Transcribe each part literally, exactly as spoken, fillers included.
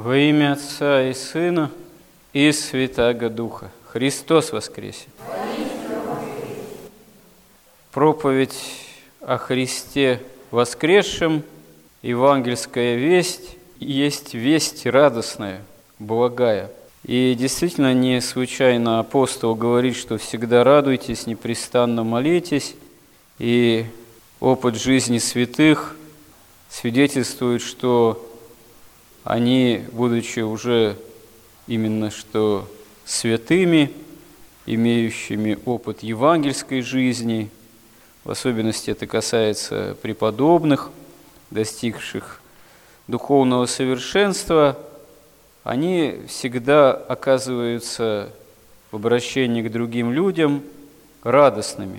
Во имя Отца и Сына и Святаго Духа. Христос воскресе! Проповедь о Христе воскресшем, евангельская весть, есть весть радостная, благая. И действительно не случайно апостол говорит, что всегда радуйтесь, непрестанно молитесь, и опыт жизни святых свидетельствует, что они, будучи уже именно что святыми, имеющими опыт евангельской жизни, в особенности это касается преподобных, достигших духовного совершенства, они всегда оказываются в обращении к другим людям радостными.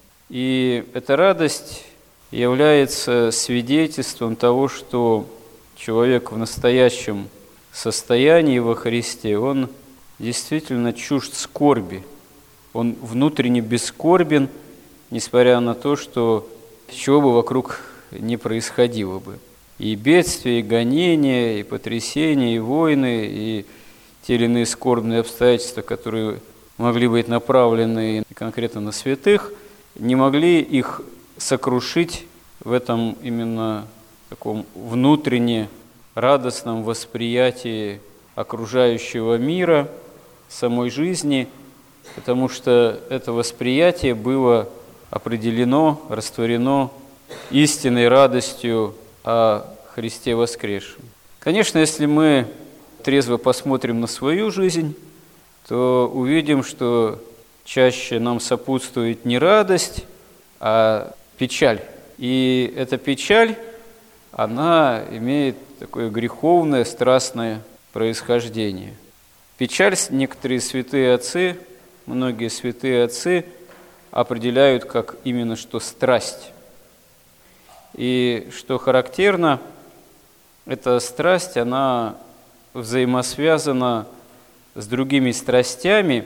И эта радость является свидетельством того, что человек в настоящем состоянии во Христе, он действительно чужд скорби, он внутренне бескорбен, несмотря на то, что чего бы вокруг не происходило бы. И бедствия, и гонения, и потрясения, и войны, и те или иные скорбные обстоятельства, которые могли быть направлены конкретно на святых, не могли их сокрушить в этом именно таком внутренне радостном восприятии окружающего мира, самой жизни, потому что это восприятие было определено, растворено истинной радостью о Христе воскресшем. Конечно, если мы трезво посмотрим на свою жизнь, то увидим, что чаще нам сопутствует не радость, а печаль. И эта печаль, она имеет такое греховное, страстное происхождение. Печаль некоторые святые отцы, многие святые отцы определяют как именно что страсть. И что характерно, эта страсть, она взаимосвязана с другими страстями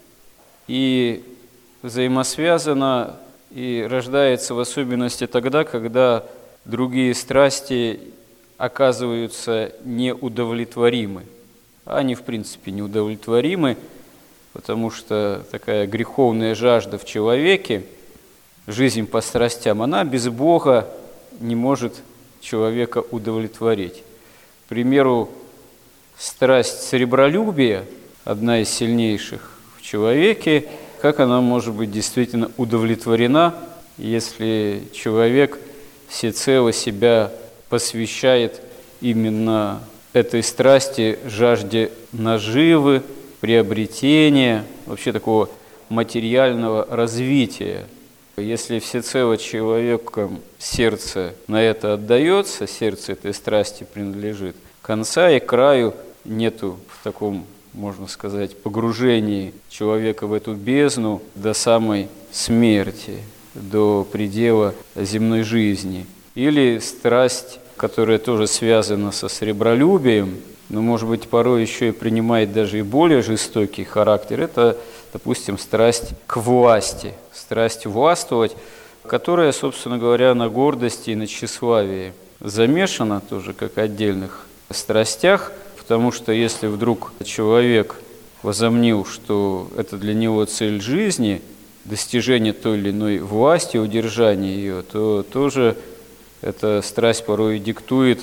и взаимосвязана и рождается в особенности тогда, когда другие страсти оказываются неудовлетворимы. Они, в принципе, неудовлетворимы, потому что такая греховная жажда в человеке, жизнь по страстям, она без Бога не может человека удовлетворить. К примеру, страсть сребролюбия, одна из сильнейших в человеке, как она может быть действительно удовлетворена, если человек всецело себя посвящает именно этой страсти, жажде наживы, приобретения, вообще такого материального развития. Если всецело человеком сердце на это отдается, сердце этой страсти принадлежит, конца и краю нету в таком, можно сказать, погружении человека в эту бездну до самой смерти, до предела земной жизни. Или страсть, которая тоже связана со сребролюбием, но, может быть, порой еще и принимает даже и более жестокий характер, это, допустим, страсть к власти, страсть властвовать, которая, собственно говоря, на гордости и на тщеславии замешана тоже как отдельных страстях, потому что если вдруг человек возомнил, что это для него цель жизни, достижение той или иной власти, удержание ее, то тоже эта страсть порой диктует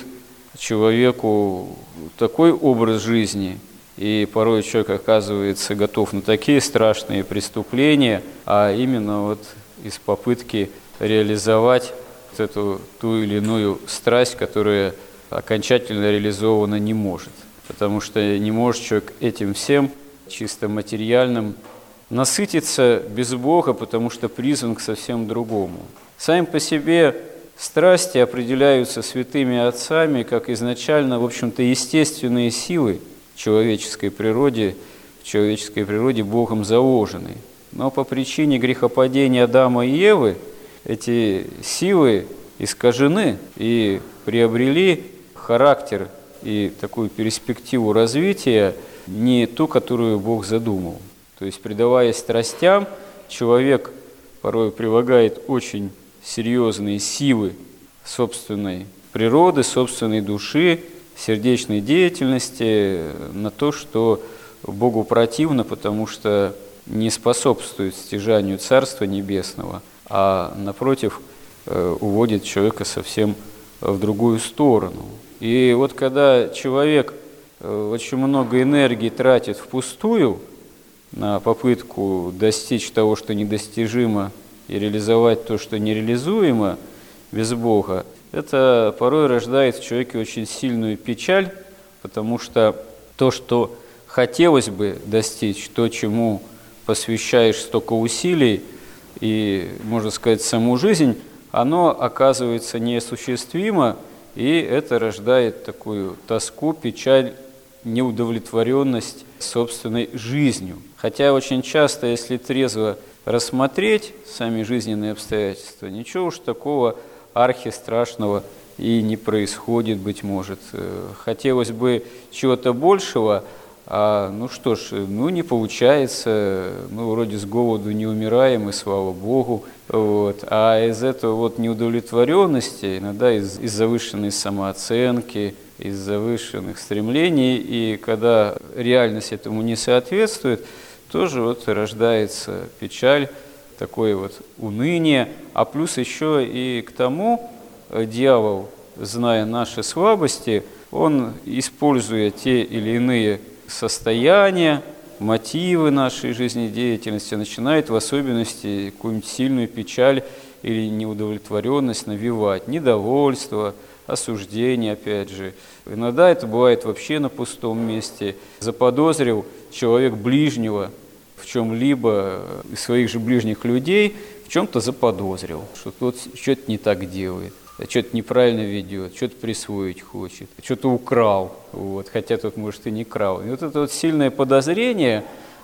человеку такой образ жизни, и порой человек оказывается готов на такие страшные преступления, а именно вот из попытки реализовать вот эту ту или иную страсть, которая окончательно реализована не может. Потому что не может человек этим всем, чисто материальным, насытиться без Бога, потому что призван к совсем другому. Сами по себе страсти определяются святыми отцами как изначально, в общем-то, естественные силы в человеческой природе, в человеческой природе Богом заложенные. Но по причине грехопадения Адама и Евы эти силы искажены и приобрели характер и такую перспективу развития не ту, которую Бог задумал. То есть, предаваясь страстям, человек порой прилагает очень серьезные силы собственной природы, собственной души, сердечной деятельности, на то, что Богу противно, потому что не способствует стяжанию Царства Небесного, а, напротив, уводит человека совсем в другую сторону. И вот когда человек очень много энергии тратит впустую на попытку достичь того, что недостижимо, и реализовать то, что нереализуемо без Бога, это порой рождает в человеке очень сильную печаль, потому что то, что хотелось бы достичь, то, чему посвящаешь столько усилий и, можно сказать, саму жизнь, оно оказывается неосуществимо, и это рождает такую тоску, печаль, неудовлетворенность собственной жизнью. Хотя очень часто, если трезво рассмотреть сами жизненные обстоятельства, ничего уж такого архистрашного и не происходит, быть может. Хотелось бы чего-то большего, а ну что ж, ну не получается, мы вроде с голоду не умираем, и слава Богу. Вот. А из этого вот неудовлетворенности, иногда из, из завышенной самооценки, из завышенных стремлений, и когда реальность этому не соответствует, тоже вот рождается печаль, такое вот уныние. А плюс еще и к тому дьявол, зная наши слабости, он, используя те или иные состояния, мотивы нашей жизнедеятельности, начинает в особенности какую-нибудь сильную печаль или неудовлетворенность навевать, недовольство, осуждение, опять же. Иногда это бывает вообще на пустом месте. Заподозрил человек ближнего в чем-либо, из своих же ближних людей, в чем-то заподозрил, что тот что-то не так делает, что-то неправильно ведет, что-то присвоить хочет, что-то украл, вот, хотя тот, может, и не крал. И вот это вот сильное подозрение,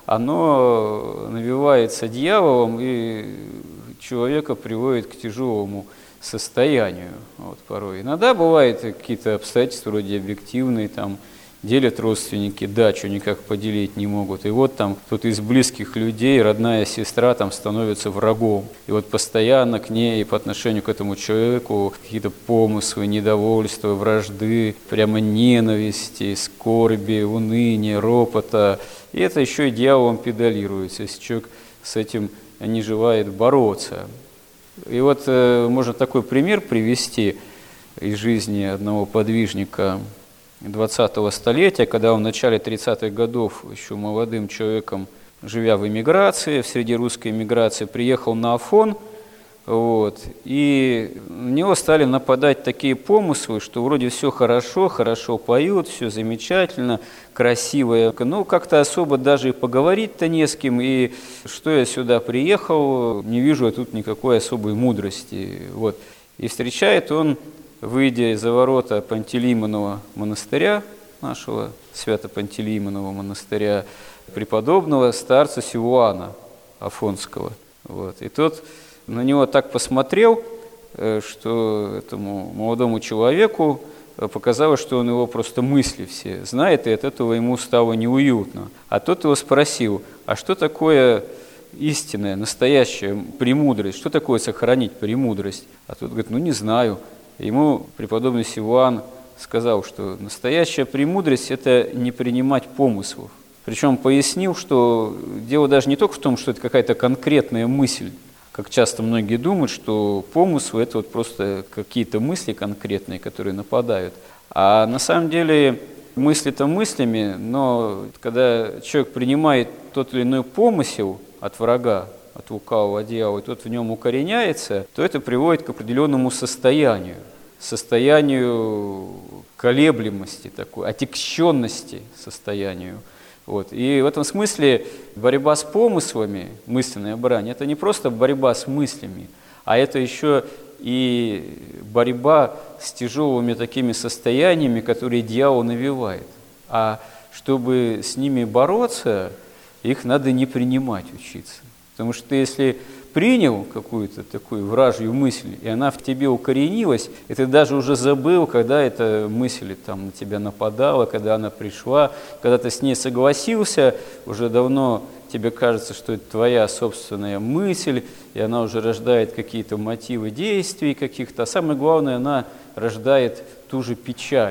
оно навевается дьяволом и человека приводит к тяжелому состоянию, вот, порой. Иногда бывают какие-то обстоятельства вроде объективные, там, делят родственники дачу, никак поделить не могут. И вот там кто-то из близких людей, родная сестра, там становится врагом. И вот постоянно к ней по отношению к этому человеку какие-то помыслы, недовольства, вражды, прямо ненависти, скорби, уныния, ропота. И это еще и дьяволом педалируется, если человек с этим не желает бороться. И вот э, можно такой пример привести из жизни одного подвижника двадцатого столетия, когда он в начале тридцатых годов, еще молодым человеком, живя в эмиграции, в среди русской эмиграции, приехал на Афон, вот, и на него стали нападать такие помыслы, что вроде все хорошо, хорошо поют, все замечательно, красиво, но как-то особо даже и поговорить-то не с кем, и что я сюда приехал, не вижу я тут никакой особой мудрости. Вот. И встречает он, выйдя из-за ворота Пантелеймонова монастыря, нашего Свято-Пантелеймонова монастыря, преподобного старца Силуана Афонского. Вот. И тот на него так посмотрел, что этому молодому человеку показалось, что он его просто мысли все знает, и от этого ему стало неуютно. А тот его спросил, а что такое истинная, настоящая премудрость, что такое сохранить премудрость? А тот говорит, ну не знаю. Ему преподобный Силуан сказал, что настоящая премудрость – это не принимать помыслов. Причем пояснил, что дело даже не только в том, что это какая-то конкретная мысль, как часто многие думают, что помыслы – это вот просто какие-то мысли конкретные, которые нападают. А на самом деле мысли-то мыслями, но когда человек принимает тот или иной помысел от врага, от лукавого дьявола, и тот в нем укореняется, то это приводит к определенному состоянию, состоянию колеблемости такой, отягченности состоянию. Вот. И в этом смысле борьба с помыслами, мысленная брань, это не просто борьба с мыслями, а это еще и борьба с тяжелыми такими состояниями, которые дьявол навевает. А чтобы с ними бороться, их надо не принимать, учиться. Потому что ты, если принял какую-то такую вражью мысль, и она в тебе укоренилась, и ты даже уже забыл, когда эта мысль там на тебя нападала, когда она пришла, когда ты с ней согласился, уже давно тебе кажется, что это твоя собственная мысль, и она уже рождает какие-то мотивы действий каких-то, а самое главное, она рождает ту же печаль.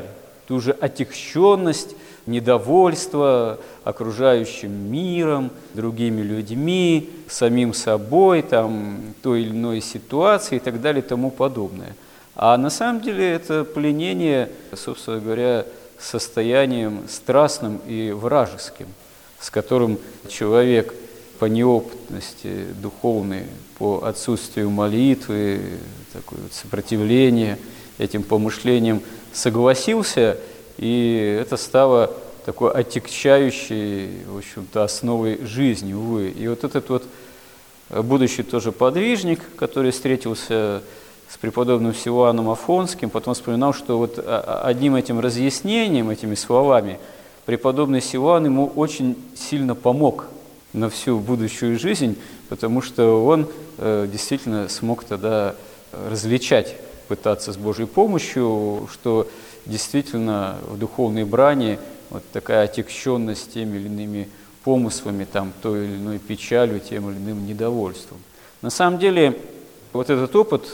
ту же отягченность, недовольство окружающим миром, другими людьми, самим собой, там, той или иной ситуацией и так далее и тому подобное. А на самом деле это пленение, собственно говоря, состоянием страстным и вражеским, с которым человек по неопытности духовной, по отсутствию молитвы, такое вот сопротивление этим помышлениям согласился, и это стало такой отягчающей, в общем-то, основой жизни, увы. И вот этот вот будущий тоже подвижник, который встретился с преподобным Силуаном Афонским, потом вспоминал, что вот одним этим разъяснением, этими словами, преподобный Силуан ему очень сильно помог на всю будущую жизнь, потому что он э, действительно смог тогда различать, пытаться с Божьей помощью, что действительно в духовной брани вот такая отягченность теми или иными помыслами, там, той или иной печалью, тем или иным недовольством. На самом деле вот этот опыт,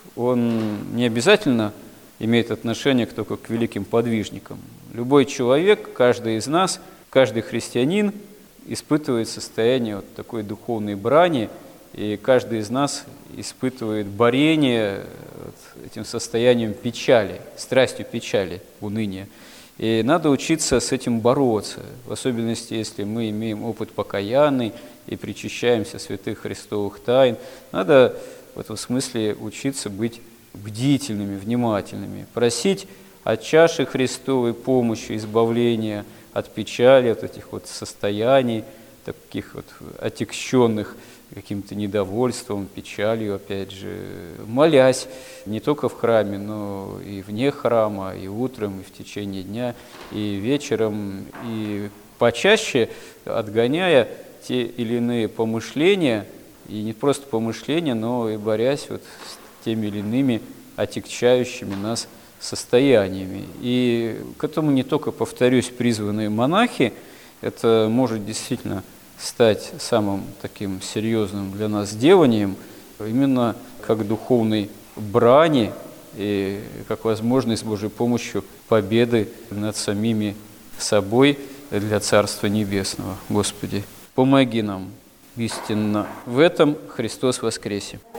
он не обязательно имеет отношение только к великим подвижникам. Любой человек, каждый из нас, каждый христианин испытывает состояние вот такой духовной брани, и каждый из нас испытывает борение вот этим состоянием печали, страстью печали, уныния. И надо учиться с этим бороться, в особенности, если мы имеем опыт покаянный и причащаемся святых христовых тайн. Надо в этом смысле учиться быть бдительными, внимательными, просить от чаши Христовой помощи, избавления от печали, от этих вот состояний, таких вот отягченных каким-то недовольством, печалью, опять же, молясь не только в храме, но и вне храма, и утром, и в течение дня, и вечером, и почаще отгоняя те или иные помышления, и не просто помышления, но и борясь вот с теми или иными отягчающими нас состояниями. И к этому не только, повторюсь, призванные монахи, это может действительно стать самым таким серьезным для нас деланием, именно как духовной брани и как возможность с Божьей помощью победы над самими собой для Царства Небесного. Господи, помоги нам истинно в этом. Христос воскресе!